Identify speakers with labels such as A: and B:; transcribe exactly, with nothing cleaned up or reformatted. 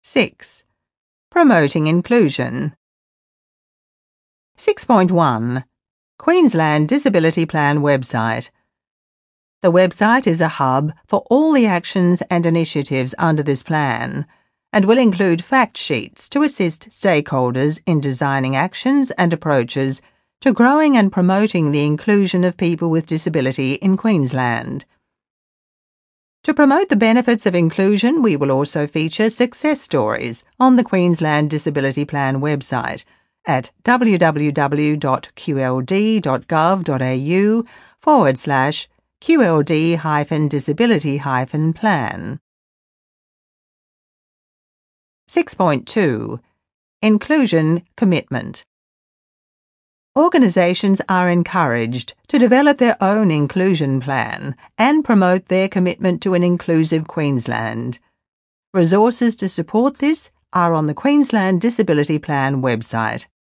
A: six. Promoting inclusion. six point one. Queensland Disability Plan website. The website is a hub for all the actions and initiatives under this plan, and will include fact sheets to assist stakeholders in designing actions and approaches to growing and promoting the inclusion of people with disability in Queensland. To promote the benefits of inclusion, we will also feature success stories on the Queensland Disability Plan website at www.qld.gov.au forward slash QLD hyphen disability hyphen plan. six point two. Inclusion Commitment. Organisations are encouraged to develop their own inclusion plan and promote their commitment to an inclusive Queensland. Resources to support this are on the Queensland Disability Plan website.